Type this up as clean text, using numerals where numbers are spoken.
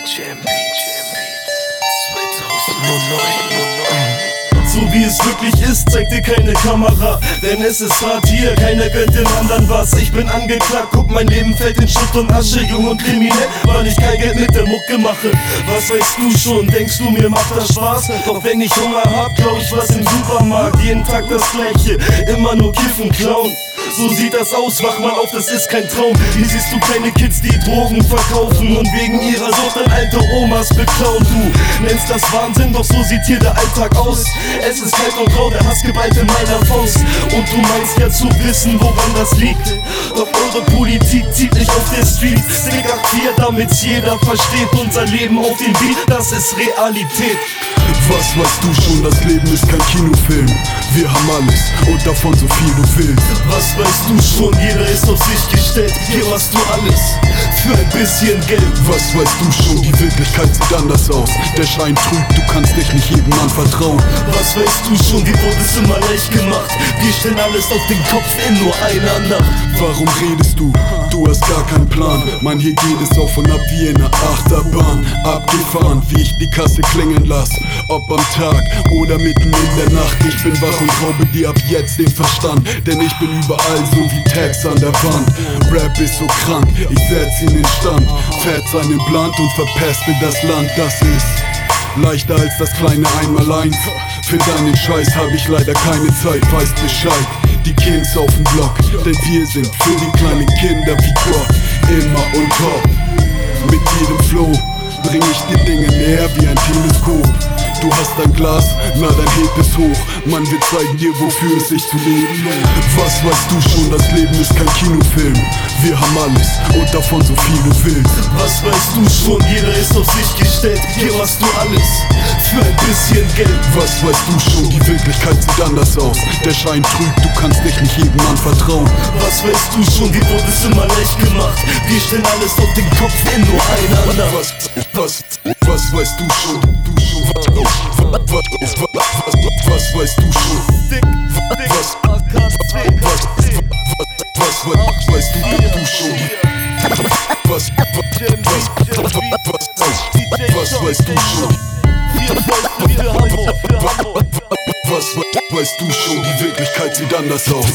So wie es wirklich ist, zeigt dir keine Kamera, denn es ist hart hier, keiner gönnt den anderen was. Ich bin angeklagt, guck, mein Leben fällt in Schutt und Asche. Jung und kriminell, weil ich kein Geld mit der Mucke mache. Was weißt du schon, denkst du, mir macht das Spaß? Doch wenn ich Hunger hab, klau ich was im Supermarkt. Jeden Tag das Gleiche, immer nur kiffen, klauen. So sieht das aus, wach mal auf, das ist kein Traum. Hier siehst du kleine Kids, die Drogen verkaufen und wegen ihrer Sucht dann alte Omas beklauen. Du nennst das Wahnsinn, doch so sieht hier der Alltag aus. Es ist kalt und grau, der Hass geballt in meiner Faust. Und du meinst ja zu wissen, woran das liegt. Doch eure Politik zieht nicht auf der Street. Stick 4, damit jeder versteht, unser Leben auf dem Beat, das ist Realität. Was weißt du schon, das Leben ist kein Kinofilm. Wir haben alles und davon so viel du willst. Was weißt du schon, jeder ist auf sich gestellt. Hier hast du alles für ein bisschen Geld. Was weißt du schon, die Wirklichkeit sieht anders aus. Der Schein trügt, du kannst dich nicht jedem Mann vertrauen. Was weißt du schon, dir wurde es immer leicht gemacht. Wir stellen alles auf den Kopf in nur einer Nacht. Warum redest du? Du hast gar keinen Plan. Mann, hier geht es auf und ab wie in einer Achterbahn. Abgefahren, wie ich die Kasse klingeln lass. Ob am Tag oder mitten in der Nacht. Ich bin wach und raube dir ab jetzt den Verstand. Denn ich bin überall so wie Tags an der Wand. Rap ist so krank, ich setz ihn in Stand. Fährt seinen Blunt und verpeste das Land. Das ist leichter als das kleine Einmaleins. Für deinen Scheiß hab ich leider keine Zeit, weißt Bescheid. Die Kings auf dem Block, denn wir sind für die kleinen Kinder wie Gott immer on top. Mit jedem Flow bring ich die Dinge näher wie ein Teleskop. Du hast ein Glas, na dann heb es hoch. Mann, wir zeigen dir, wofür es sich zu leben lohnt. Was weißt du schon, das Leben ist kein Kinofilm. Wir haben alles und davon so viel du willst. Was weißt du schon, jeder ist auf sich gestellt. Hier hast du alles für ein bisschen Geld. Was weißt du schon, die Wirklichkeit sieht anders aus. Der Schein trügt, du kannst dich nicht jedem Mann vertrauen. Was weißt du schon, dir wurde es immer leicht gemacht. Wir stellen alles auf den Kopf in nur einer Nacht. Was weißt du schon? Was weißt du schon? Was weißt du schon? Was weißt du schon? Was weißt du schon? Die Wirklichkeit sieht anders aus.